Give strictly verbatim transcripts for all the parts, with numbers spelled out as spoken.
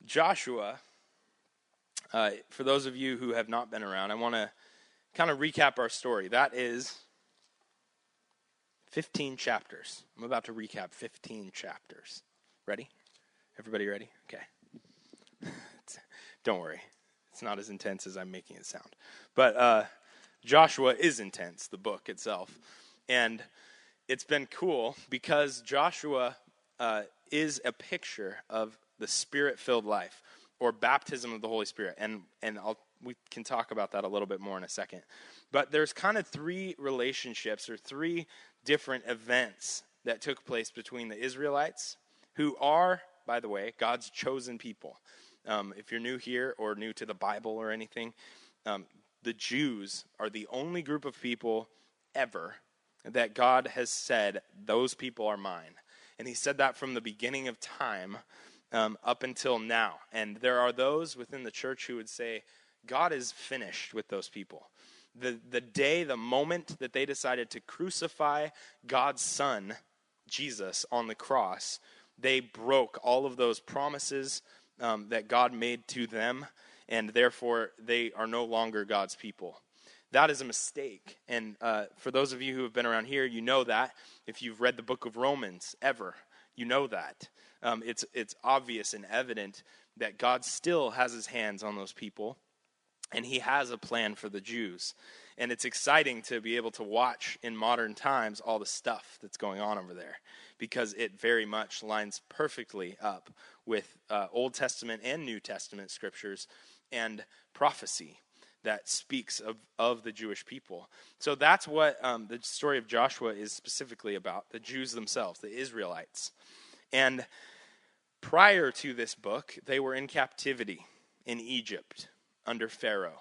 Joshua, uh, for those of you who have not been around, I want to kind of recap our story. That is fifteen chapters. I'm about to recap fifteen chapters. Ready? Everybody ready? Okay. Don't worry. It's not as intense as I'm making it sound. But uh, Joshua is intense, the book itself. And it's been cool because Joshua uh, is a picture of the Spirit-filled life, or baptism of the Holy Spirit. And and I'll, we can talk about that a little bit more in a second. But there's kind of three relationships or three different events that took place between the Israelites, who are, by the way, God's chosen people. Um, if you're new here or new to the Bible or anything, um, the Jews are the only group of people ever that God has said, those people are mine. And he said that from the beginning of time um, up until now. And there are those within the church who would say, God is finished with those people. The, the day, the moment that they decided to crucify God's son, Jesus, on the cross, they broke all of those promises um, that God made to them, and therefore they are no longer God's people. That is a mistake. And uh, for those of you who have been around here, you know that. If you've read the book of Romans ever, you know that. Um, it's it's obvious and evident that God still has his hands on those people, and he has a plan for the Jews. And it's exciting to be able to watch in modern times all the stuff that's going on over there, because it very much lines perfectly up with uh, Old Testament and New Testament scriptures and prophecy that speaks of, of the Jewish people. So that's what um, the story of Joshua is specifically about, the Jews themselves, the Israelites. And prior to this book, they were in captivity in Egypt under Pharaoh,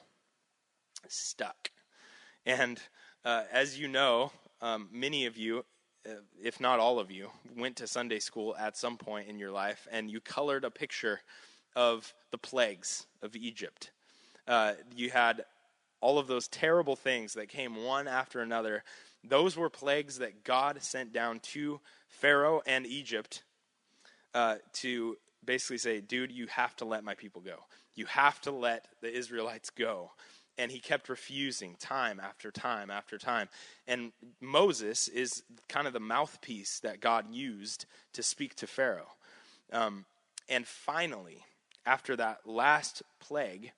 stuck. And uh, as you know, um, many of you, uh, if not all of you, went to Sunday school at some point in your life, and you colored a picture of the plagues of Egypt. Uh, you had all of those terrible things that came one after another. Those were plagues that God sent down to Pharaoh and Egypt uh, to basically say, dude, you have to let my people go. You have to let the Israelites go. And he kept refusing time after time after time. And Moses is kind of the mouthpiece that God used to speak to Pharaoh. Um, and finally, after that last plague,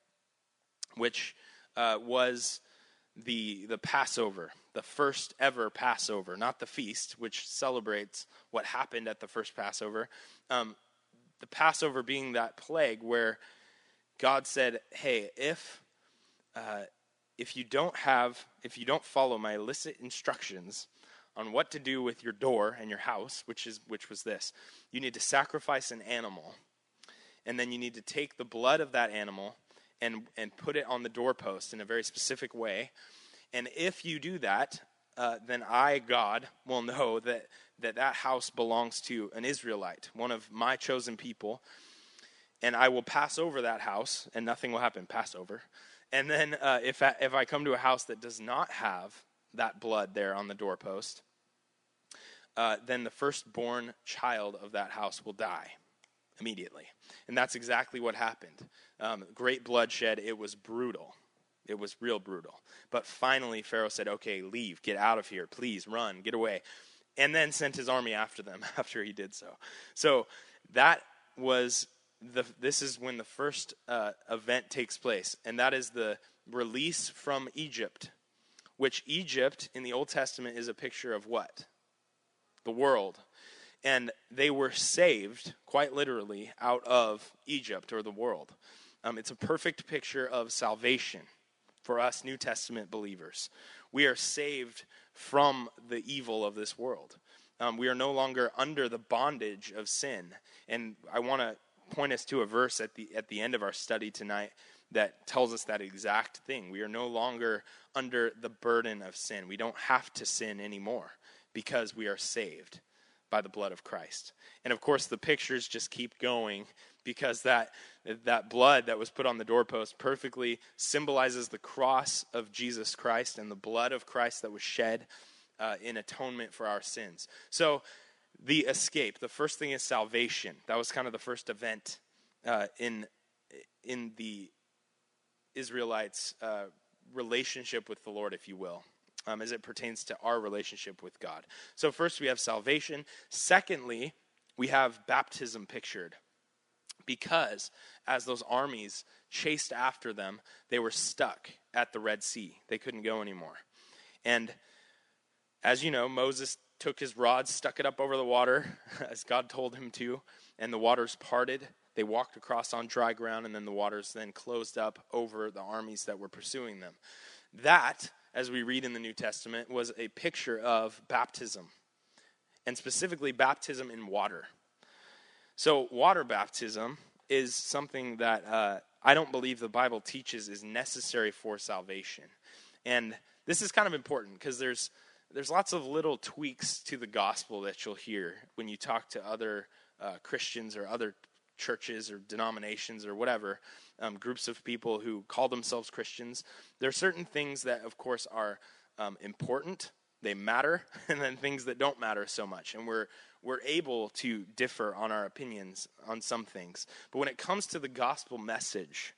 which uh, was the the Passover, the first ever Passover, not the feast, which celebrates what happened at the first Passover. Um, the Passover being that plague where God said, hey, if uh, if you don't have, if you don't follow my illicit instructions on what to do with your door and your house, which is which was this, you need to sacrifice an animal, and then you need to take the blood of that animal and and put it on the doorpost in a very specific way. And if you do that, uh, then I, God, will know that, that that house belongs to an Israelite, one of my chosen people, and I will pass over that house, and nothing will happen, Passover. And then uh, if, I, if I come to a house that does not have that blood there on the doorpost, uh, then the firstborn child of that house will die immediately. And that's exactly what happened. Um, great bloodshed. It was brutal. It was real brutal. But finally, Pharaoh said, okay, leave, get out of here, please, run, get away. And then sent his army after them after he did so. So that was, the. this is when the first uh, event takes place. And that is the release from Egypt, which Egypt in the Old Testament is a picture of what? The world. And they were saved, quite literally, out of Egypt or the world. Um, it's a perfect picture of salvation for us New Testament believers. We are saved from the evil of this world. Um, we are no longer under the bondage of sin. And I want to point us to a verse at the at the end of our study tonight that tells us that exact thing. We are no longer under the burden of sin. We don't have to sin anymore because we are saved by the blood of Christ. And of course, the pictures just keep going because that that blood that was put on the doorpost perfectly symbolizes the cross of Jesus Christ and the blood of Christ that was shed uh, in atonement for our sins. So the escape, the first thing is salvation. That was kind of the first event uh, in in the Israelites' uh, relationship with the Lord, if you will, um, as it pertains to our relationship with God. So first we have salvation. Secondly, we have baptism pictured. Because as those armies chased after them, they were stuck at the Red Sea. They couldn't go anymore. And as you know, Moses took his rod, stuck it up over the water, as God told him to, and the waters parted. They walked across on dry ground, and then the waters then closed up over the armies that were pursuing them. That, as we read in the New Testament, was a picture of baptism, and specifically baptism in water. So water baptism is something that uh, I don't believe the Bible teaches is necessary for salvation. And this is kind of important because there's there's lots of little tweaks to the gospel that you'll hear when you talk to other uh, Christians or other churches or denominations or whatever, um, groups of people who call themselves Christians. There are certain things that, of course, are um, important. They matter, and then things that don't matter so much. And we're we're able to differ on our opinions on some things. But when it comes to the gospel message,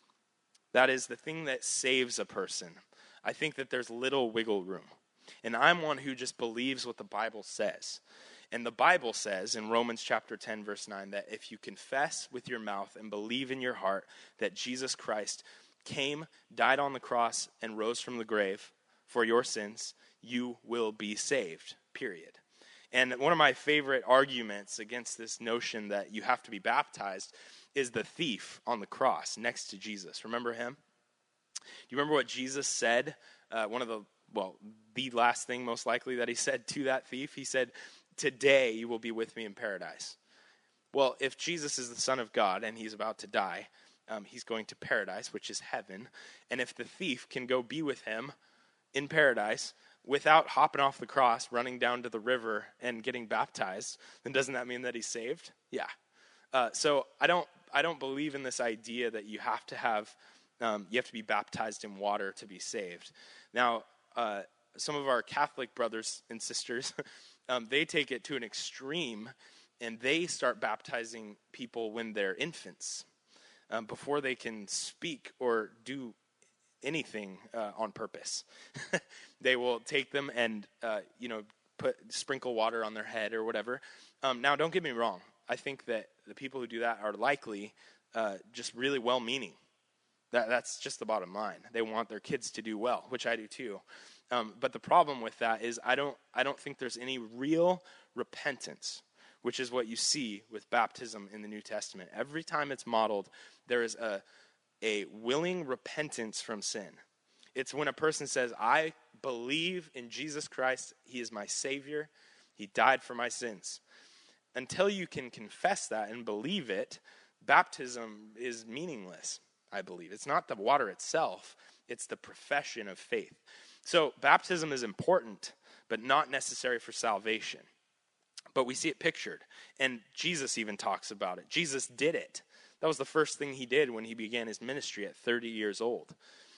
that is the thing that saves a person, I think that there's little wiggle room. And I'm one who just believes what the Bible says. And the Bible says in Romans chapter ten, verse nine, that if you confess with your mouth and believe in your heart that Jesus Christ came, died on the cross, and rose from the grave for your sins, you will be saved, period. And one of my favorite arguments against this notion that you have to be baptized is the thief on the cross next to Jesus. Remember him? Do you remember what Jesus said? Uh, one of the, well, the last thing most likely that he said to that thief, he said, "Today you will be with me in paradise." Well, if Jesus is the Son of God and he's about to die, um, he's going to paradise, which is heaven. And if the thief can go be with him in paradise without hopping off the cross, running down to the river, and getting baptized, then doesn't that mean that he's saved? Yeah. Uh, so I don't I don't believe in this idea that you have to have um, you have to be baptized in water to be saved. Now, uh, some of our Catholic brothers and sisters, um, they take it to an extreme, and they start baptizing people when they're infants, um, before they can speak or do anything uh, on purpose. They will take them and uh, you know put sprinkle water on their head or whatever. Um, now, don't get me wrong. I think that the people who do that are likely uh, just really well-meaning. That that's just the bottom line. They want their kids to do well, which I do too. Um, but the problem with that is I don't I don't think there's any real repentance, which is what you see with baptism in the New Testament. Every time it's modeled, there is a a willing repentance from sin. It's when a person says, "I believe in Jesus Christ. He is my Savior. He died for my sins." Until you can confess that and believe it, baptism is meaningless, I believe. It's not the water itself. It's the profession of faith. So baptism is important, but not necessary for salvation. But we see it pictured. And Jesus even talks about it. Jesus did it. That was the first thing he did when he began his ministry at thirty years old.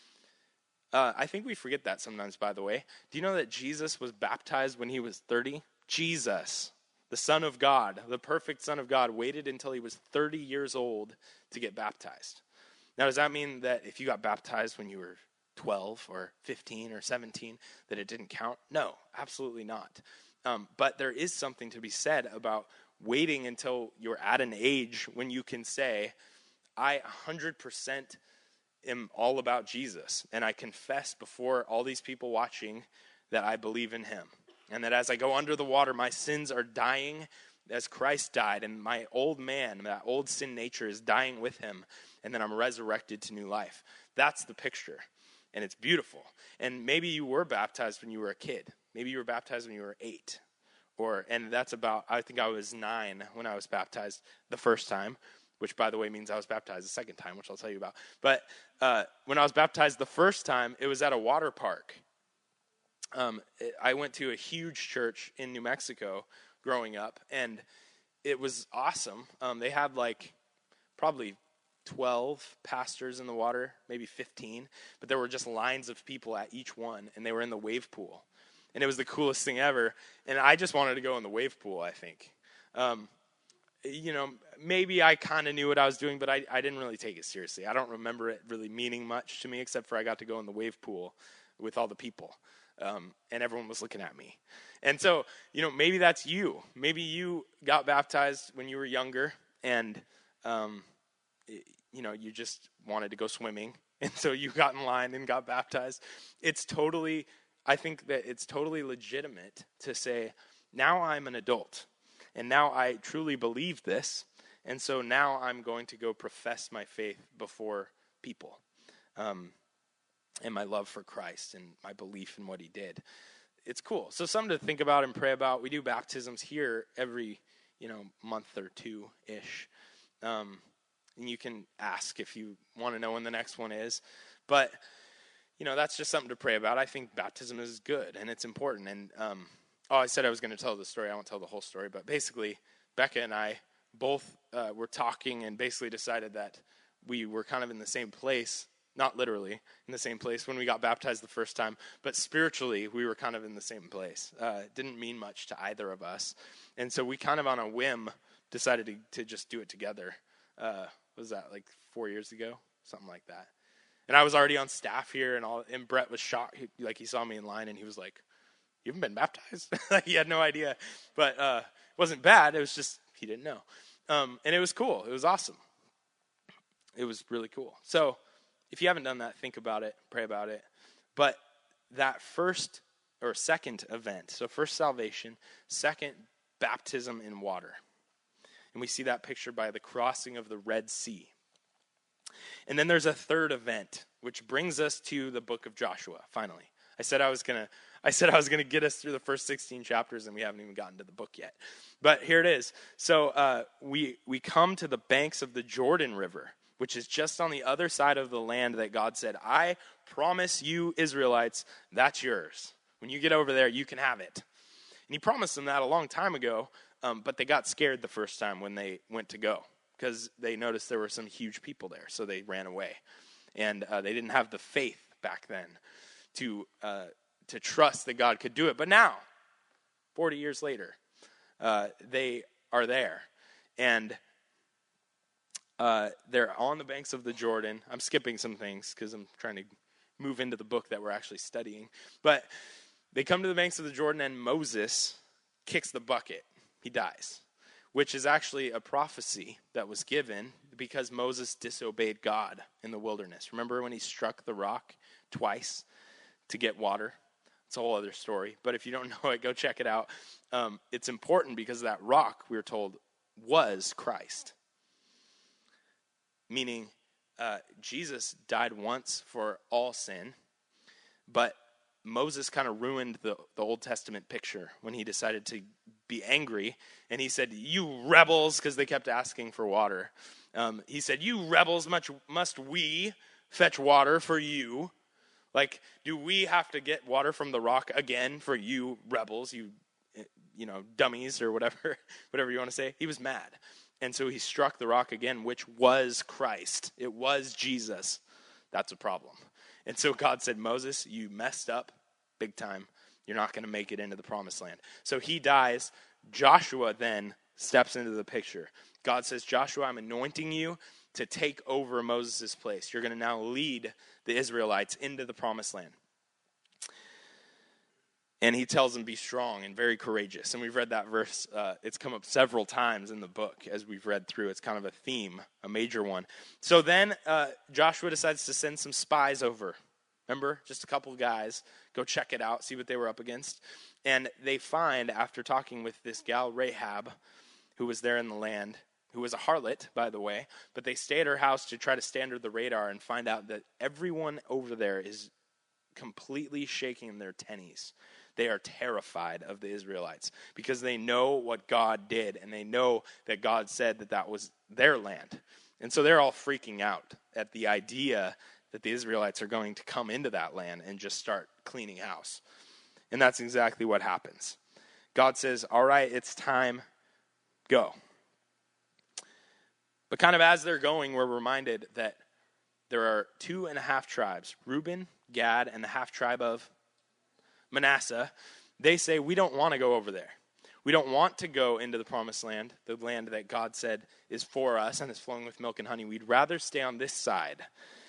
Uh, I think we forget that sometimes, by the way. Do you know that Jesus was baptized when he was thirty? Jesus, the Son of God, the perfect Son of God, waited until he was thirty years old to get baptized. Now, does that mean that if you got baptized when you were twelve or fifteen or seventeen, that it didn't count? No, absolutely not. Um, but there is something to be said about waiting until you're at an age when you can say, I one hundred percent am all about Jesus, and I confess before all these people watching that I believe in him, and that as I go under the water, my sins are dying as Christ died, and my old man, that old sin nature is dying with him, and then I'm resurrected to new life. That's the picture, and it's beautiful. And maybe you were baptized when you were a kid. Maybe you were baptized when you were eight. Or, and that's about, I think I was nine when I was baptized the first time, which, by the way, means I was baptized the second time, which I'll tell you about. But uh, when I was baptized the first time, it was at a water park. Um, it, I went to a huge church in New Mexico growing up, and it was awesome. Um, they had like probably twelve pastors in the water, maybe fifteen, but there were just lines of people at each one, and they were in the wave pool. And it was the coolest thing ever, and I just wanted to go in the wave pool, I think. Um, you know, maybe I kind of knew what I was doing, but I, I didn't really take it seriously. I don't remember it really meaning much to me, except for I got to go in the wave pool with all the people, um, and everyone was looking at me. And so, you know, maybe that's you. Maybe you got baptized when you were younger, and, um, it, you know, you just wanted to go swimming, and so you got in line and got baptized. It's totally, I think that it's totally legitimate to say, now I'm an adult, and now I truly believe this, and so now I'm going to go profess my faith before people, um, and my love for Christ and my belief in what he did. It's cool. So something to think about and pray about. We do baptisms here every, you know, month or two-ish. Um, and you can ask if you want to know when the next one is. But, you know, that's just something to pray about. I think baptism is good, and it's important. And, um, oh, I said I was going to tell the story. I won't tell the whole story. But basically, Becca and I both uh, were talking and basically decided that we were kind of in the same place. Not literally in the same place when we got baptized the first time, but spiritually we were kind of in the same place. Uh, it didn't mean much to either of us. And so we kind of on a whim decided to, to just do it together. Uh, what was that, like four years ago? Something like that. And I was already on staff here, and all. And Brett was shocked. He, like he saw me in line, and he was like, "You haven't been baptized?" Like he had no idea. But uh, it wasn't bad. It was just he didn't know. Um, and it was cool. It was awesome. It was really cool. So if you haven't done that, think about it, pray about it. But that first or second event, so first salvation, second baptism in water. And we see that pictured by the crossing of the Red Sea. And then there's a third event, which brings us to the book of Joshua, finally. I said I was going to I said I was going to get us through the first sixteen chapters, and we haven't even gotten to the book yet. But here it is. So uh, we we come to the banks of the Jordan River, which is just on the other side of the land that God said, I promise you, Israelites, that's yours. When you get over there, you can have it. And he promised them that a long time ago, um, but they got scared the first time when they went to go because they noticed there were some huge people there, so they ran away. And uh, they didn't have the faith back then to uh, to trust that God could do it. But now, forty years later, uh, they are there. And Uh, they're on the banks of the Jordan. I'm skipping some things because I'm trying to move into the book that we're actually studying. But they come to the banks of the Jordan, and Moses kicks the bucket. He dies, which is actually a prophecy that was given because Moses disobeyed God in the wilderness. Remember when he struck the rock twice to get water? It's a whole other story. But if you don't know it, go check it out. Um, it's important because that rock, we were told, was Christ. Meaning, uh, Jesus died once for all sin, but Moses kind of ruined the, the Old Testament picture when he decided to be angry, and he said, you rebels, because they kept asking for water. Um, he said, you rebels, much must we fetch water for you? Like, do we have to get water from the rock again for you rebels, you, you know, dummies, or whatever, whatever you want to say? He was mad. And so he struck the rock again, which was Christ. It was Jesus. That's a problem. And so God said, Moses, you messed up big time. You're not going to make it into the promised land. So he dies. Joshua then steps into the picture. God says, Joshua, I'm anointing you to take over Moses' place. You're going to now lead the Israelites into the promised land. And he tells them, be strong and very courageous. And we've read that verse. Uh, it's come up several times in the book as we've read through. It's kind of a theme, a major one. So then uh, Joshua decides to send some spies over. Remember? Just a couple of guys. Go check it out, see what they were up against. And they find, after talking with this gal Rahab, who was there in the land, who was a harlot, by the way, but they stay at her house to try to stay under the radar and find out that everyone over there is completely shaking their tennies. They are terrified of the Israelites because they know what God did, and they know that God said that that was their land. And so they're all freaking out at the idea that the Israelites are going to come into that land and just start cleaning house. And that's exactly what happens. God says, all right, it's time, go. But kind of as they're going, we're reminded that there are two and a half tribes, Reuben, Gad, and the half tribe of Manasseh. They say, we don't want to go over there. We don't want to go into the promised land, the land that God said is for us and is flowing with milk and honey. We'd rather stay on this side.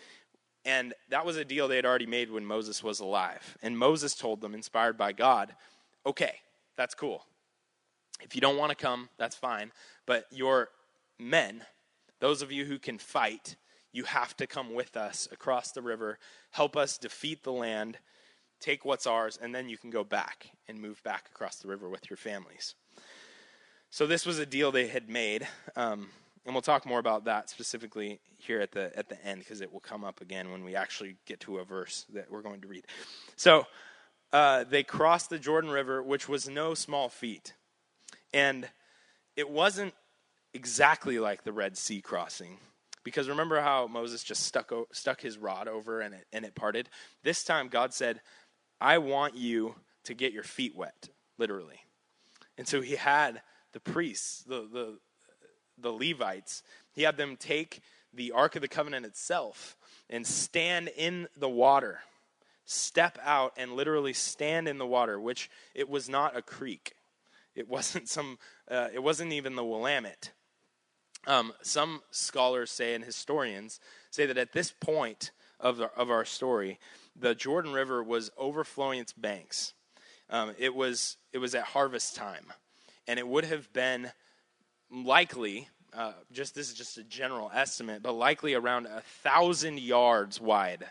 And that was a deal they had already made when Moses was alive. And Moses told them, inspired by God, okay, that's cool. If you don't want to come, that's fine. But your men, those of you who can fight, you have to come with us across the river, help us defeat the land, take what's ours, and then you can go back and move back across the river with your families. So this was a deal they had made, um, and we'll talk more about that specifically here at the at the end, because it will come up again when we actually get to a verse that we're going to read. So uh, they crossed the Jordan River, which was no small feat, and it wasn't exactly like the Red Sea crossing. Because remember how Moses just stuck o- stuck his rod over and it, and it parted? This time God said, I want you to get your feet wet, literally. And so he had the priests, the, the, the Levites, he had them take the Ark of the Covenant itself and stand in the water, step out and literally stand in the water, which it was not a creek. It wasn't some, uh, it wasn't even the Willamette. Um, some scholars say, and historians say, that at this point of the, of our story, the Jordan River was overflowing its banks. Um, it was it was at harvest time, and it would have been likely, uh, just this is just a general estimate, but likely around a thousand yards wide.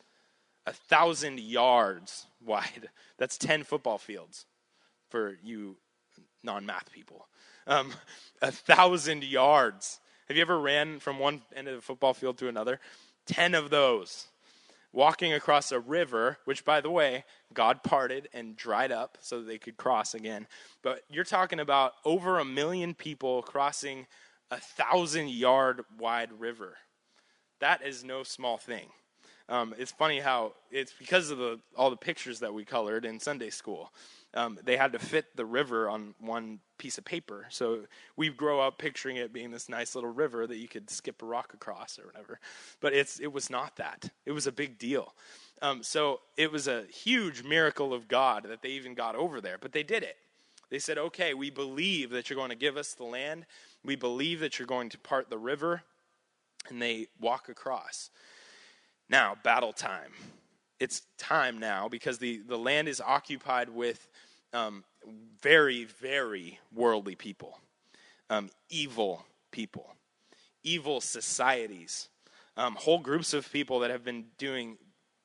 A thousand yards wide. That's ten football fields for you non-math people. Um, a thousand yards. Have you ever ran from one end of the football field to another? Ten of those. Walking across a river, which, by the way, God parted and dried up so that they could cross again. But you're talking about over a million people crossing a thousand yard wide river. That is no small thing. Um, it's funny how it's because of the all the pictures that we colored in Sunday school. Um, they had to fit the river on one piece of paper. So we grow up picturing it being this nice little river that you could skip a rock across or whatever. But it's it was not that. It was a big deal. Um, so it was a huge miracle of God that they even got over there. But they did it. They said, okay, we believe that you're going to give us the land. We believe that you're going to part the river. And they walk across. Now, battle time. It's time now because the, the land is occupied with um, very, very worldly people, um, evil people, evil societies, um, whole groups of people that have been doing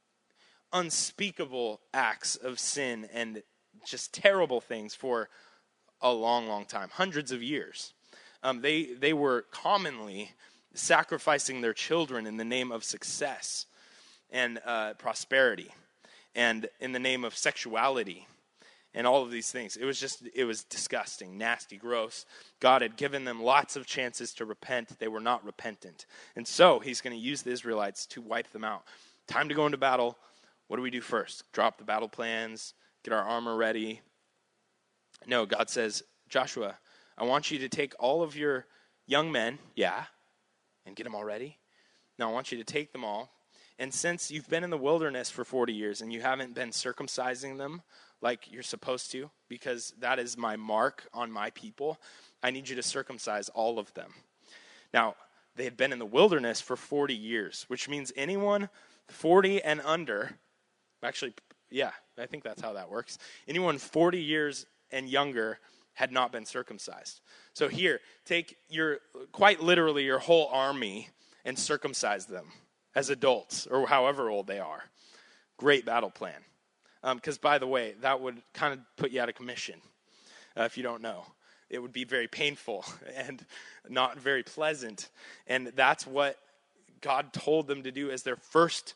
unspeakable acts of sin and just terrible things for a long, long time, hundreds of years. Um, they they were commonly sacrificing their children in the name of success and uh, prosperity, and in the name of sexuality, and all of these things. It was just, it was disgusting, nasty, gross. God had given them lots of chances to repent. They were not repentant. And so he's going to use the Israelites to wipe them out. Time to go into battle. What do we do first? Drop the battle plans, get our armor ready. No, God says, Joshua, I want you to take all of your young men, yeah, and get them all ready. Now I want you to take them all. And since you've been in the wilderness for forty years and you haven't been circumcising them like you're supposed to, because that is my mark on my people, I need you to circumcise all of them. Now, they had been in the wilderness for forty years, which means anyone forty and under, actually, yeah, I think that's how that works. Anyone forty years and younger had not been circumcised. So here, take your, quite literally your whole army and circumcise them as adults, or however old they are. Great battle plan. Because, um, by the way, that would kind of put you out of commission, uh, if you don't know. It would be very painful and not very pleasant. And that's what God told them to do as their first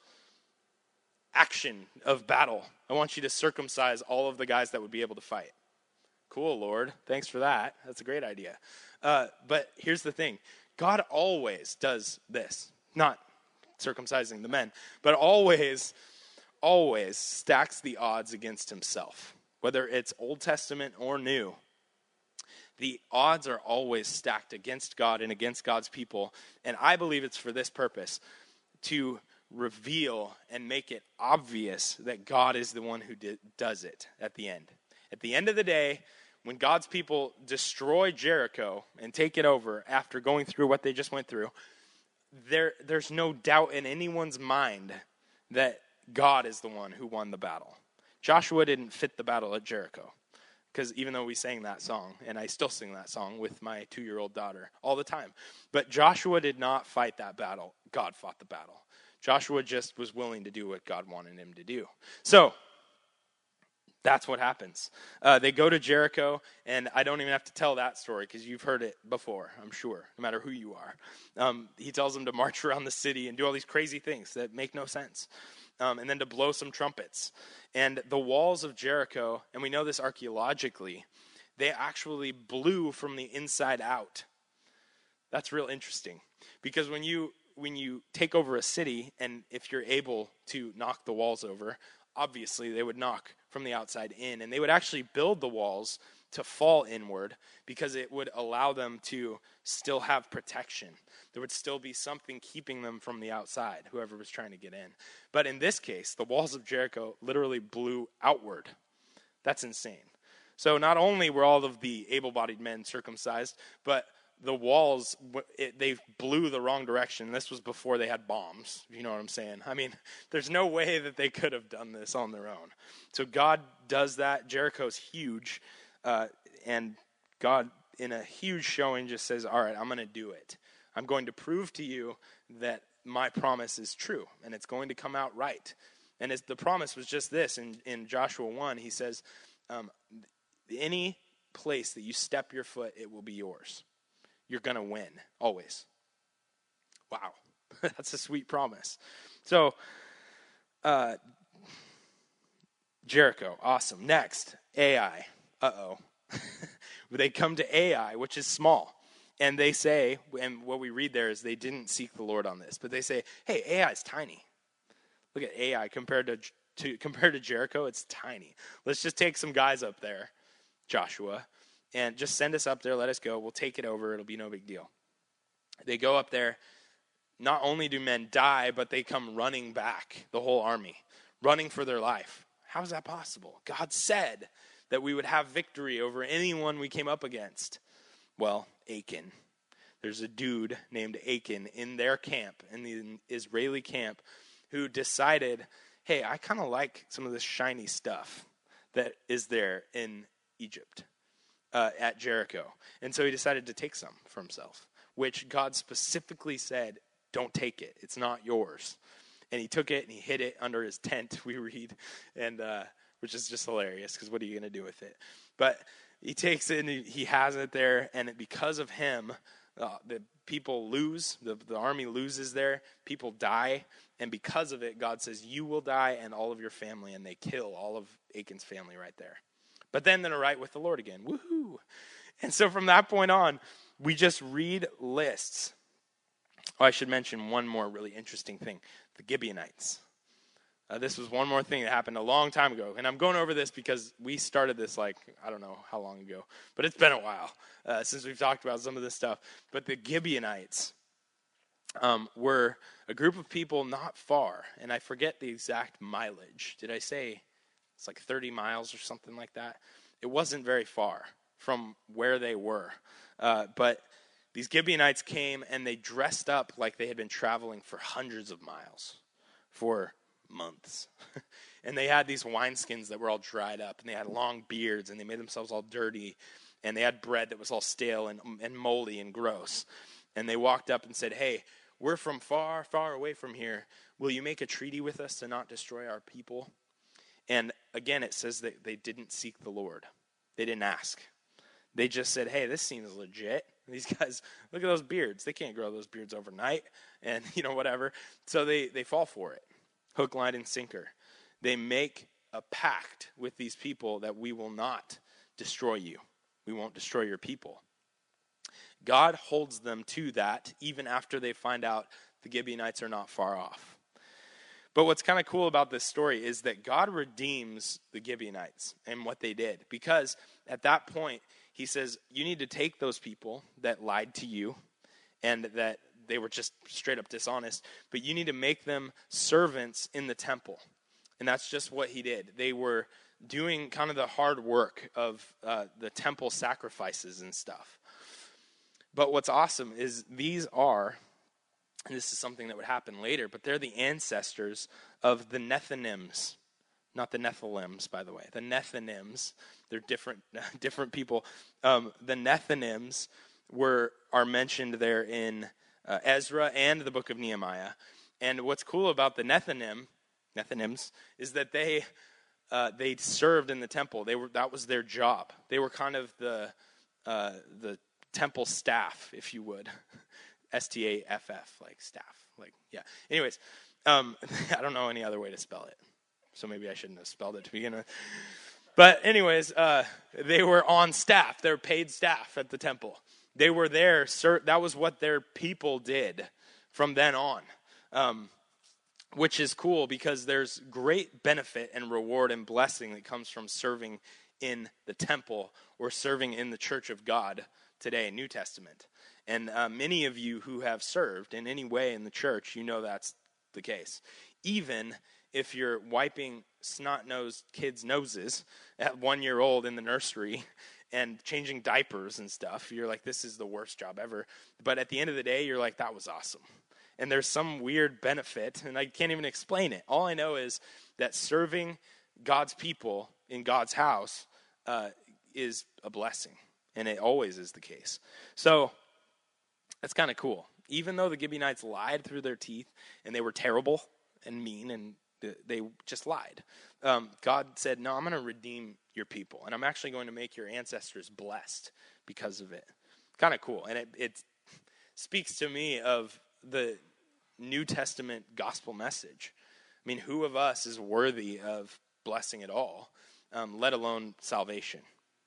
action of battle. I want you to circumcise all of the guys that would be able to fight. Cool, Lord. Thanks for that. That's a great idea. Uh, but here's the thing. God always does this. Not circumcising the men, but always, always stacks the odds against himself. Whether it's Old Testament or New, the odds are always stacked against God and against God's people. And I believe it's for this purpose, to reveal and make it obvious that God is the one who did, does it at the end. At the end of the day, when God's people destroy Jericho and take it over after going through what they just went through, there there's no doubt in anyone's mind that God is the one who won the battle. Joshua didn't fit the battle at Jericho, because even though we sang that song, and I still sing that song with my two-year-old daughter all the time, but Joshua did not fight that battle. God fought the battle. Joshua just was willing to do what God wanted him to do. So that's what happens. Uh, they go to Jericho, and I don't even have to tell that story because you've heard it before, I'm sure, no matter who you are. Um, he tells them to march around the city and do all these crazy things that make no sense, um, and then to blow some trumpets. And the walls of Jericho, and we know this archaeologically, they actually blew from the inside out. That's real interesting, because when you when you take over a city, and if you're able to knock the walls over, obviously they would knock from the outside in, and they would actually build the walls to fall inward because it would allow them to still have protection. There would still be something keeping them from the outside, whoever was trying to get in. But in this case, the walls of Jericho literally blew outward. That's insane. So not only were all of the able-bodied men circumcised, but the walls, it, they blew the wrong direction. This was before they had bombs, you know what I'm saying? I mean, there's no way that they could have done this on their own. So God does that. Jericho's huge, uh, and God, in a huge showing, just says, all right, I'm going to do it. I'm going to prove to you that my promise is true, and it's going to come out right. And it's, the promise was just this. In, in Joshua one, he says, um, any place that you step your foot, it will be yours. You're going to win, always. Wow. That's a sweet promise. So, uh, Jericho, awesome. Next, Ai. Uh-oh. They come to Ai, which is small. And they say, and what we read there is they didn't seek the Lord on this, but they say, hey, Ai is tiny. Look at Ai compared to, to compared to Jericho, it's tiny. Let's just take some guys up there, Joshua, and just send us up there, let us go, we'll take it over, it'll be no big deal. They go up there, not only do men die, but they come running back, the whole army, running for their life. How is that possible? God said that we would have victory over anyone we came up against. Well, Achan. There's a dude named Achan in their camp, in the Israeli camp, who decided, hey, I kind of like some of this shiny stuff that is there in Egypt. Uh, at Jericho. And so he decided to take some for himself, which God specifically said, don't take it. It's not yours. And he took it and he hid it under his tent, we read, and uh, which is just hilarious because what are you going to do with it? But he takes it and he, he has it there, and it, because of him, uh, the people lose, the, the army loses there, people die, and because of it, God says, you will die and all of your family, and they kill all of Achan's family right there. But then they're right with the Lord again. Woohoo! And so from that point on, we just read lists. Oh, I should mention one more really interesting thing. The Gibeonites. Uh, this was one more thing that happened a long time ago. And I'm going over this because we started this like, I don't know how long ago. But it's been a while uh, since we've talked about some of this stuff. But the Gibeonites um, were a group of people not far. And I forget the exact mileage. Did I say... It's like thirty miles or something like that. It wasn't very far from where they were. Uh, but these Gibeonites came and they dressed up like they had been traveling for hundreds of miles for months. And they had these wineskins that were all dried up, and they had long beards, and they made themselves all dirty, and they had bread that was all stale and, and moldy and gross. And they walked up and said, hey, we're from far, far away from here. Will you make a treaty with us to not destroy our people? And again, it says that they didn't seek the Lord. They didn't ask. They just said, hey, this seems legit. These guys, look at those beards. They can't grow those beards overnight and, you know, whatever. So they, they fall for it. Hook, line, and sinker. They make a pact with these people that we will not destroy you. We won't destroy your people. God holds them to that even after they find out the Gibeonites are not far off. But what's kind of cool about this story is that God redeems the Gibeonites and what they did. Because at that point, he says, you need to take those people that lied to you and that they were just straight up dishonest, but you need to make them servants in the temple. And that's just what he did. They were doing kind of the hard work of uh, the temple sacrifices and stuff. But what's awesome is these are, and this is something that would happen later, but they're the ancestors of the Nethinims. Not the Nephilims, by the way. The Nethinims, they're different different people. Um, the Nethinims were are mentioned there in uh, Ezra and the book of Nehemiah. And what's cool about the Nethinim, Nethinims is that they uh, they served in the temple. They were that was their job. They were kind of the uh, the temple staff, if you would. S T A F F, like staff. Like, yeah. Anyways, um, I don't know any other way to spell it. So maybe I shouldn't have spelled it to begin with. But anyways, uh, they were on staff. They're paid staff at the temple. They were there. Sir, that was what their people did from then on, um, which is cool because there's great benefit and reward and blessing that comes from serving in the temple or serving in the church of God today, New Testament. And uh, many of you who have served in any way in the church, you know that's the case. Even if you're wiping snot-nosed kids' noses at one year old in the nursery and changing diapers and stuff, you're like, this is the worst job ever. But at the end of the day, you're like, that was awesome. And there's some weird benefit, and I can't even explain it. All I know is that serving God's people in God's house uh, is a blessing, and it always is the case. So that's kind of cool. Even though the Gibeonites lied through their teeth, and they were terrible and mean and they just lied. Um, God said, no, I'm going to redeem your people, and I'm actually going to make your ancestors blessed because of it. Kind of cool. And it, it speaks to me of the New Testament gospel message. I mean, who of us is worthy of blessing at all, um, let alone salvation?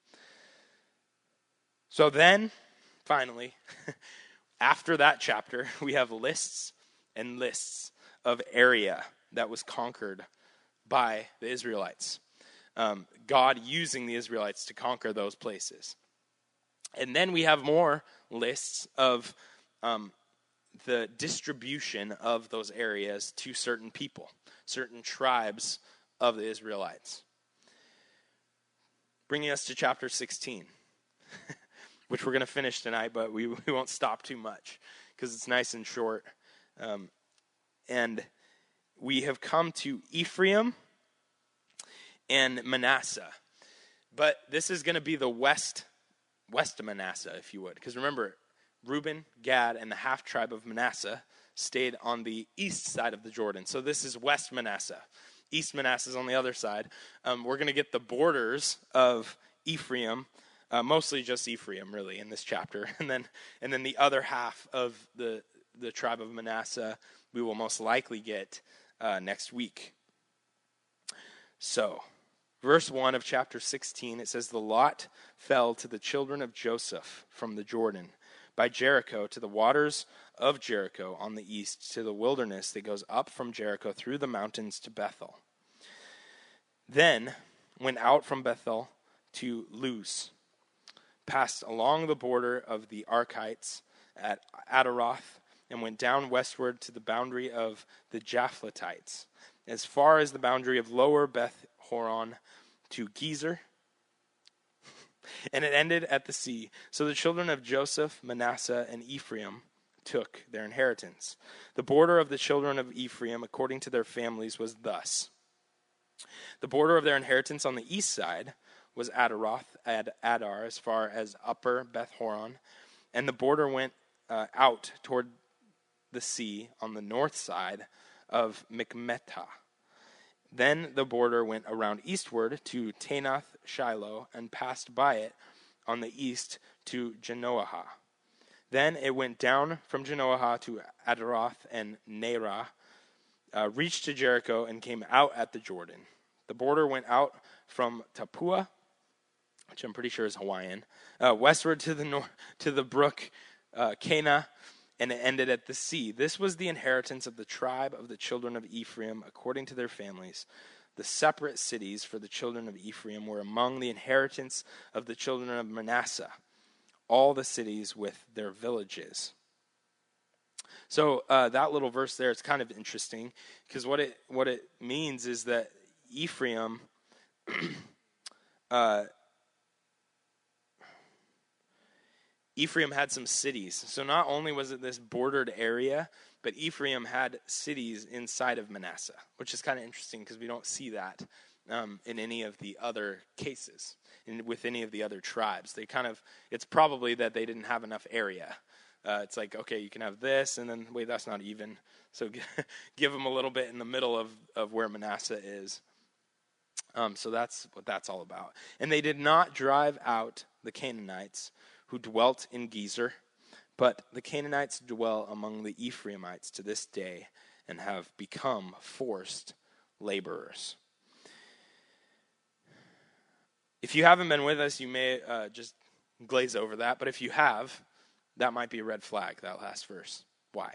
So then, finally, after that chapter, we have lists and lists of area that was conquered by the Israelites. Um, God using the Israelites to conquer those places. And then we have more lists of um, the distribution of those areas to certain people, certain tribes of the Israelites. Bringing us to chapter sixteen, which we're going to finish tonight, but we, we won't stop too much because it's nice and short. Um, and we have come to Ephraim and Manasseh. But this is going to be the west, west of Manasseh, if you would. Because remember, Reuben, Gad, and the half-tribe of Manasseh stayed on the east side of the Jordan. So this is West Manasseh. East Manasseh is on the other side. Um, we're going to get the borders of Ephraim, uh, mostly just Ephraim, really, in this chapter. And then and then the other half of the, the tribe of Manasseh we will most likely get uh, next week. So, verse one of chapter sixteen, it says, the lot fell to the children of Joseph from the Jordan, by Jericho to the waters of Jericho on the east, to the wilderness that goes up from Jericho through the mountains to Bethel. Then went out from Bethel to Luz, passed along the border of the Archites at Adaroth, and went down westward to the boundary of the Japhletites, as far as the boundary of lower Beth Horon to Gezer, and it ended at the sea. So the children of Joseph, Manasseh, and Ephraim took their inheritance. The border of the children of Ephraim, according to their families, was thus. The border of their inheritance on the east side was Adaroth, Ad Adar, as far as upper Beth Horon, and the border went uh, out toward the sea on the north side of Mikmetah. Then the border went around eastward to Tanath Shiloh and passed by it on the east to Janoahah. Then it went down from Janoahah to Adaroth and Nerah, uh, reached to Jericho, and came out at the Jordan. The border went out from Tapua, which I'm pretty sure is Hawaiian, uh, westward to the nor- to the brook uh, Cana, and it ended at the sea. This was the inheritance of the tribe of the children of Ephraim, according to their families. The separate cities for the children of Ephraim were among the inheritance of the children of Manasseh, all the cities with their villages. So uh, that little verse there is kind of interesting, because what it what it means is that Ephraim uh, Ephraim had some cities. So not only was it this bordered area, but Ephraim had cities inside of Manasseh, which is kind of interesting because we don't see that um, in any of the other cases, in, with any of the other tribes. They kind of, it's probably that they didn't have enough area. Uh, it's like, okay, you can have this, and then, wait, that's not even. So give them a little bit in the middle of, of where Manasseh is. Um, so that's what that's all about. And they did not drive out the Canaanites who dwelt in Gezer, but the Canaanites dwell among the Ephraimites to this day and have become forced laborers. If you haven't been with us, you may uh, just glaze over that, but if you have, that might be a red flag, that last verse. Why?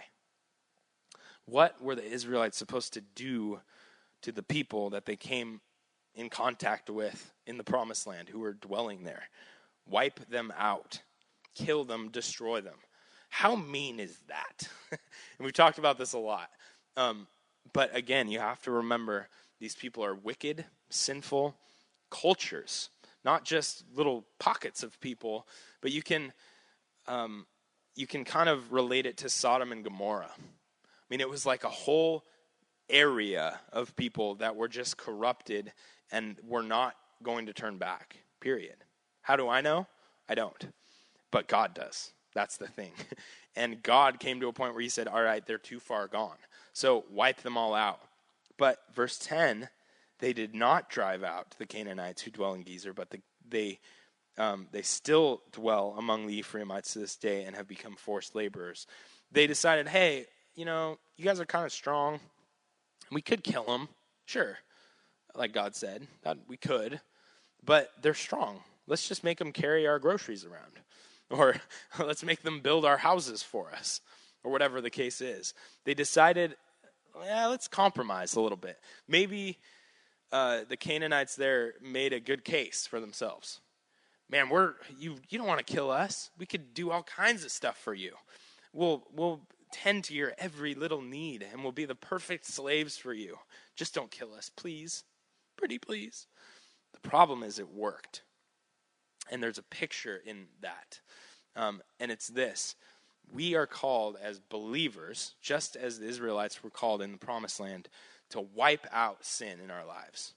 What were the Israelites supposed to do to the people that they came in contact with in the promised land who were dwelling there? Wipe them out, kill them, destroy them. How mean is that? And we've talked about this a lot. Um, but again, you have to remember these people are wicked, sinful cultures, not just little pockets of people, but you can um, you can kind of relate it to Sodom and Gomorrah. I mean, it was like a whole area of people that were just corrupted and were not going to turn back, period. How do I know? I don't. But God does. That's the thing. And God came to a point where he said, all right, they're too far gone. So wipe them all out. But verse ten, they did not drive out the Canaanites who dwell in Gezer, but the, they um, they still dwell among the Ephraimites to this day and have become forced laborers. They decided, hey, you know, you guys are kind of strong. We could kill them. Sure. Like God said, that we could. But they're strong. Let's just make them carry our groceries around. Or let's make them build our houses for us. Or whatever the case is. They decided, yeah, let's compromise a little bit. Maybe uh, the Canaanites there made a good case for themselves. Man, we're you you don't want to kill us. We could do all kinds of stuff for you. We'll we'll tend to your every little need, and we'll be the perfect slaves for you. Just don't kill us, please. Pretty please. The problem is it worked. And there's a picture in that. Um, and it's this. We are called as believers, just as the Israelites were called in the Promised Land, to wipe out sin in our lives.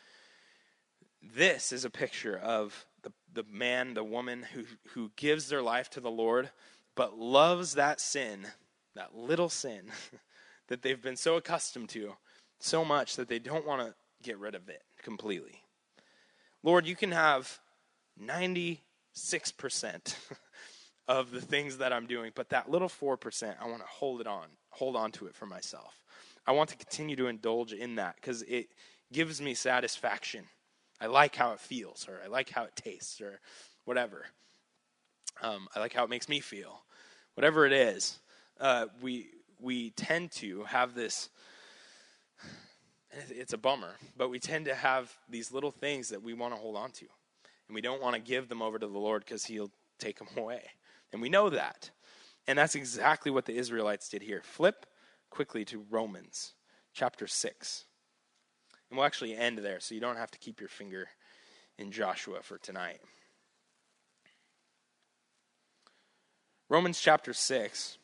This is a picture of the, the man, the woman who, who gives their life to the Lord, but loves that sin, that little sin that they've been so accustomed to, so much that they don't want to get rid of it completely. Lord, you can have ninety-six percent of the things that I'm doing, but that little four percent, I want to hold it on, hold on to it for myself. I want to continue to indulge in that because it gives me satisfaction. I like how it feels, or I like how it tastes, or whatever. Um, I like how it makes me feel. Whatever it is, uh, we we tend to have this, it's a bummer, but we tend to have these little things that we want to hold on to. And we don't want to give them over to the Lord because he'll take them away. And we know that. And that's exactly what the Israelites did here. Flip quickly to Romans chapter six. And we'll actually end there, so you don't have to keep your finger in Joshua for tonight. Romans chapter six,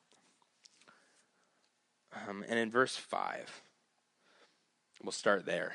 um, and in verse five. We'll start there.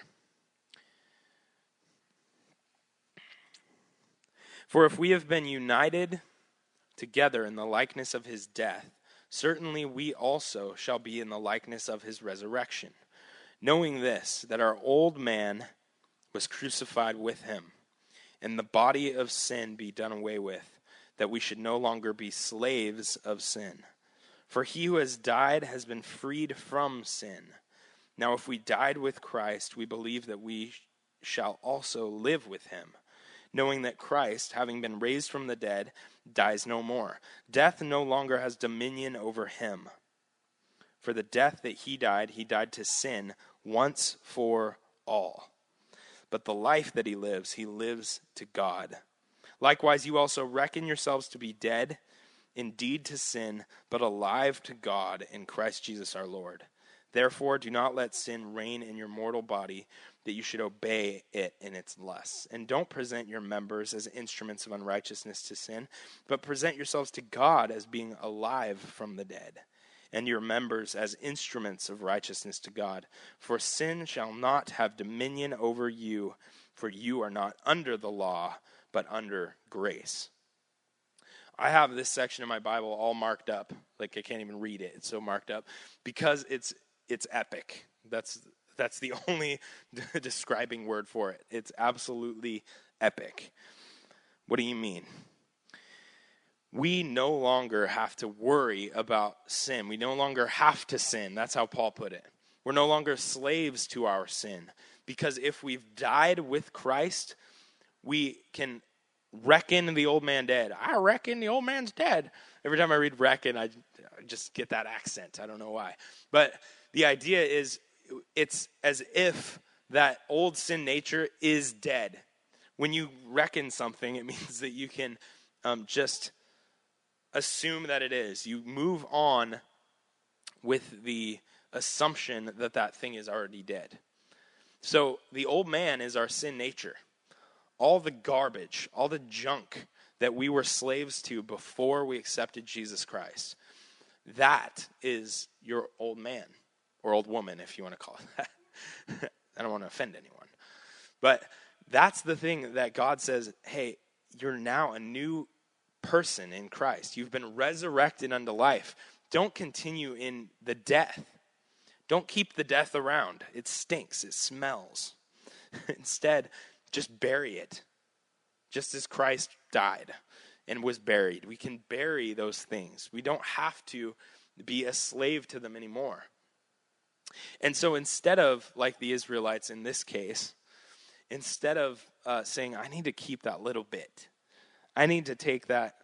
For if we have been united together in the likeness of his death, certainly we also shall be in the likeness of his resurrection. Knowing this, that our old man was crucified with him, and the body of sin be done away with, that we should no longer be slaves of sin. For he who has died has been freed from sin. Now if we died with Christ, we believe that we shall also live with him, knowing that Christ, having been raised from the dead, dies no more. Death no longer has dominion over him. For the death that he died, he died to sin once for all. But the life that he lives, he lives to God. Likewise, you also reckon yourselves to be dead, indeed to sin, but alive to God in Christ Jesus our Lord. Therefore, do not let sin reign in your mortal body, that you should obey it in its lusts. And don't present your members as instruments of unrighteousness to sin, but present yourselves to God as being alive from the dead, and your members as instruments of righteousness to God. For sin shall not have dominion over you, for you are not under the law, but under grace. I have this section of my Bible all marked up. Like, I can't even read it. It's so marked up. Because it's it's epic. That's that's the only describing word for it. It's absolutely epic. What do you mean? We no longer have to worry about sin. We no longer have to sin. That's how Paul put it. We're no longer slaves to our sin. Because if we've died with Christ, we can reckon the old man dead. I reckon the old man's dead. Every time I read reckon, I, I just get that accent. I don't know why. But the idea is, it's as if that old sin nature is dead. When you reckon something, it means that you can um, just assume that it is. You move on with the assumption that that thing is already dead. So the old man is our sin nature. All the garbage, all the junk that we were slaves to before we accepted Jesus Christ, that is your old man, or old woman, if you want to call it that. I don't want to offend anyone. But that's the thing that God says, hey, you're now a new person in Christ. You've been resurrected unto life. Don't continue in the death. Don't keep the death around. It stinks. It smells. Instead, just bury it. Just as Christ died and was buried. We can bury those things. We don't have to be a slave to them anymore. And so instead of, like the Israelites in this case, instead of uh, saying, I need to keep that little bit. I need to take that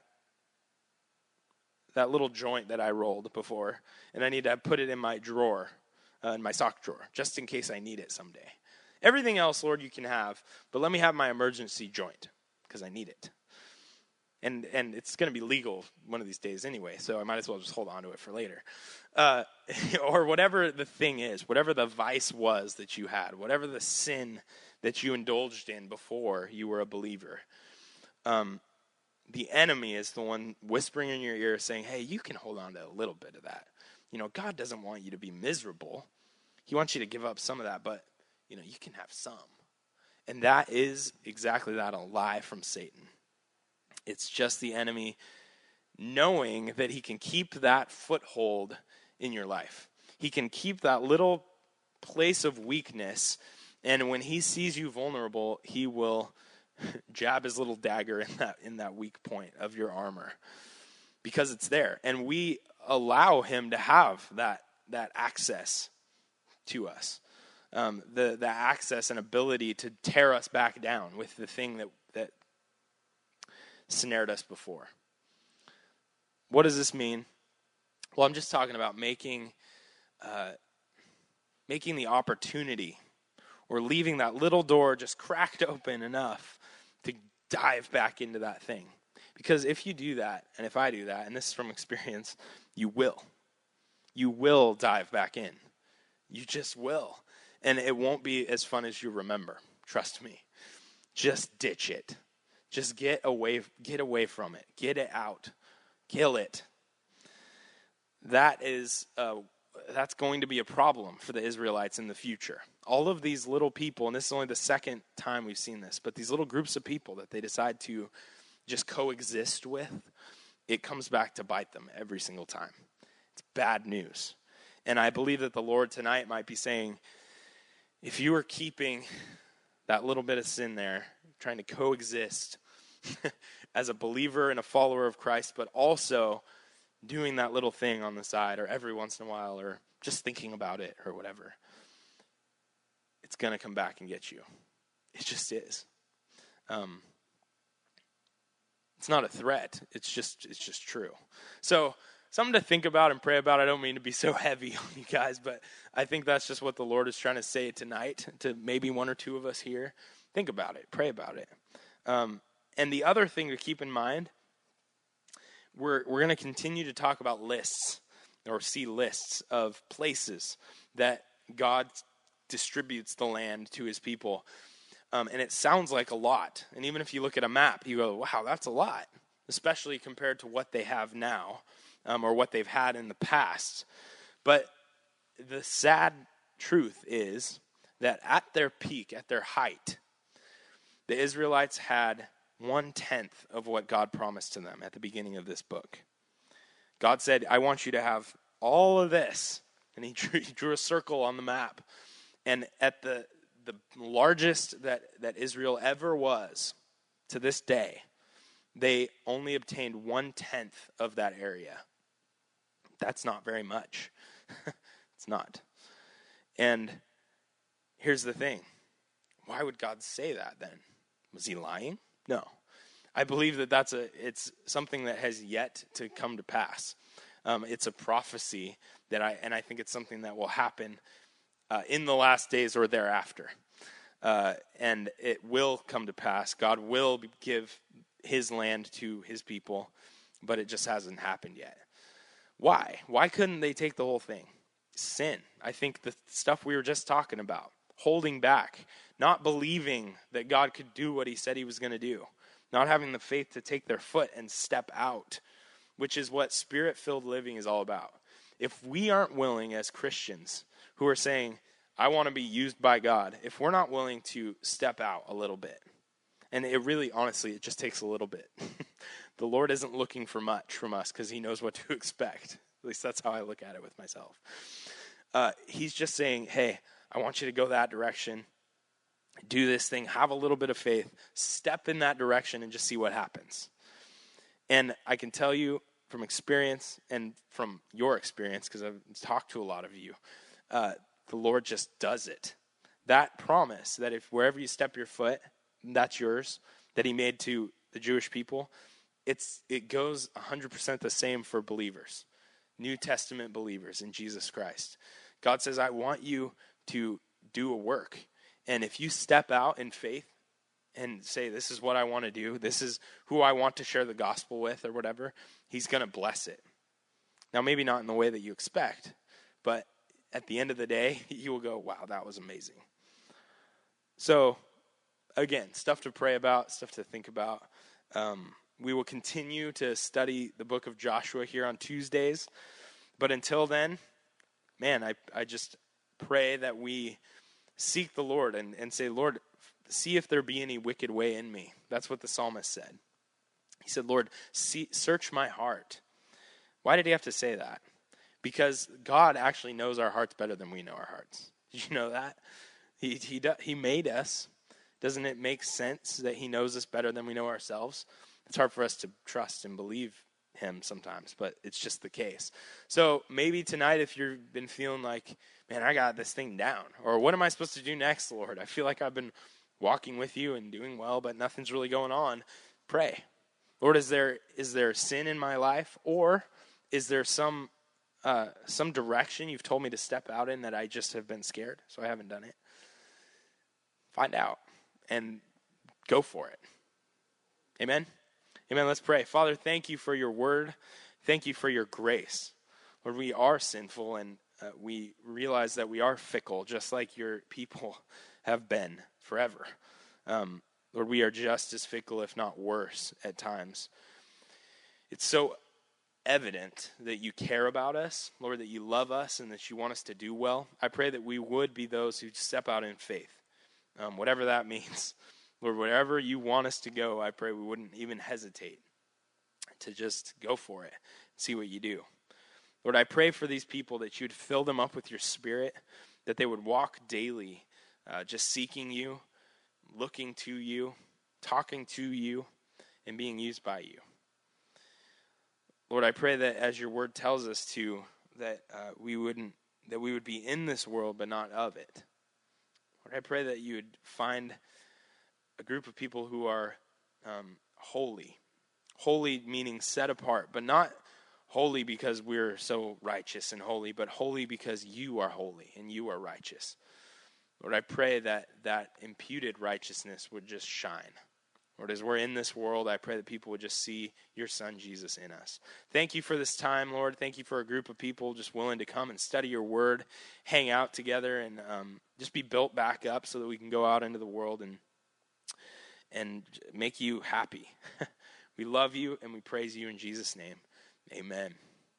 that little joint that I rolled before, and I need to put it in my drawer, uh, in my sock drawer, just in case I need it someday. Everything else, Lord, you can have, but let me have my emergency joint, because I need it. And and it's going to be legal one of these days anyway, so I might as well just hold on to it for later. Uh, or whatever the thing is, whatever the vice was that you had, whatever the sin that you indulged in before you were a believer. Um, the enemy is the one whispering in your ear saying, hey, you can hold on to a little bit of that. You know, God doesn't want you to be miserable. He wants you to give up some of that, but, you know, you can have some. And that is exactly that, a lie from Satan. It's just the enemy knowing that he can keep that foothold in your life. He can keep that little place of weakness, and when he sees you vulnerable, he will jab his little dagger in that in that weak point of your armor, because it's there. And we allow him to have that that access to us, um, the the access and ability to tear us back down with the thing that that snared us before. What does this mean? Well, I'm just talking about making uh, making the opportunity, or leaving that little door just cracked open enough to dive back into that thing. Because if you do that, and if I do that, and this is from experience, you will. You will dive back in. You just will. And it won't be as fun as you remember. Trust me. Just ditch it. Just get away, get away from it. Get it out. Kill it. That is, uh, that's going to be a problem for the Israelites in the future. All of these little people, and this is only the second time we've seen this, but these little groups of people that they decide to just coexist with, it comes back to bite them every single time. It's bad news. And I believe that the Lord tonight might be saying, if you are keeping that little bit of sin there, trying to coexist as a believer and a follower of Christ, but also doing that little thing on the side, or every once in a while, or just thinking about it, or whatever, it's going to come back and get you. It just is. Um, it's not a threat. It's just it's just true. So something to think about and pray about. I don't mean to be so heavy on you guys, but I think that's just what the Lord is trying to say tonight to maybe one or two of us here. Think about it. Pray about it. Um, and the other thing to keep in mind, we're we're going to continue to talk about lists. or see lists of places that God distributes the land to his people. Um, and it sounds like a lot. And even if you look at a map, you go, wow, that's a lot, especially compared to what they have now, um, or what they've had in the past. But the sad truth is that at their peak, at their height, the Israelites had one-tenth of what God promised to them at the beginning of this book. God said, I want you to have all of this. And he drew, he drew a circle on the map. And at the the largest that, that Israel ever was to this day, they only obtained one-tenth of that area. That's not very much. It's not. And here's the thing. Why would God say that then? Was he lying? No. I believe that that's a it's something that has yet to come to pass. Um, it's a prophecy that I and I think it's something that will happen uh, in the last days or thereafter. Uh, and it will come to pass. God will give his land to his people, but it just hasn't happened yet. Why? Why couldn't they take the whole thing? Sin. I think the stuff we were just talking about. Holding back. Not believing that God could do what he said he was going to do. Not having the faith to take their foot and step out, which is what spirit-filled living is all about. If we aren't willing as Christians who are saying, I want to be used by God, if we're not willing to step out a little bit, and it really, honestly, it just takes a little bit. The Lord isn't looking for much from us because he knows what to expect. At least that's how I look at it with myself. Uh, he's just saying, hey, I want you to go that direction. Do this thing. Have a little bit of faith. Step in that direction and just see what happens. And I can tell you from experience and from your experience, because I've talked to a lot of you, uh, the Lord just does it. That promise that if wherever you step your foot, that's yours, that he made to the Jewish people, it's it goes one hundred percent the same for believers, New Testament believers in Jesus Christ. God says, I want you to do a work. And if you step out in faith and say, this is what I want to do, this is who I want to share the gospel with or whatever, he's going to bless it. Now, maybe not in the way that you expect, but at the end of the day, you will go, wow, that was amazing. So, again, stuff to pray about, stuff to think about. Um, we will continue to study the book of Joshua here on Tuesdays. But until then, man, I, I just pray that we seek the Lord and, and say, Lord, see if there be any wicked way in me. That's what the psalmist said. He said, Lord, see, search my heart. Why did he have to say that? Because God actually knows our hearts better than we know our hearts. Did you know that? He he he made us. Doesn't it make sense that he knows us better than we know ourselves? It's hard for us to trust and believe him sometimes, but it's just the case. So maybe tonight, if you've been feeling like, man, I got this thing down, or what am I supposed to do next, Lord? I feel like I've been walking with you and doing well, but nothing's really going on. Pray. Lord, is there is there sin in my life, or is there some uh, some direction you've told me to step out in that I just have been scared, so I haven't done it? Find out and go for it. Amen? Amen. Let's pray. Father, thank you for your word. Thank you for your grace. Lord, we are sinful, and uh, we realize that we are fickle, just like your people have been forever. Um, Lord, we are just as fickle, if not worse, at times. It's so evident that you care about us, Lord, that you love us and that you want us to do well. I pray that we would be those who step out in faith, um, whatever that means. Lord, wherever you want us to go, I pray we wouldn't even hesitate to just go for it and see what you do. Lord, I pray for these people that you'd fill them up with your spirit, that they would walk daily uh, just seeking you, looking to you, talking to you, and being used by you. Lord, I pray that as your word tells us to, that uh, we wouldn't, that we would be in this world but not of it. Lord, I pray that you would find a group of people who are um, holy. Holy meaning set apart, but not holy because we're so righteous and holy, but holy because you are holy and you are righteous. Lord, I pray that that imputed righteousness would just shine. Lord, as we're in this world, I pray that people would just see your son, Jesus, in us. Thank you for this time, Lord. Thank you for a group of people just willing to come and study your word, hang out together, and um, just be built back up so that we can go out into the world and and make you happy. We love you and we praise you in Jesus' name. Amen.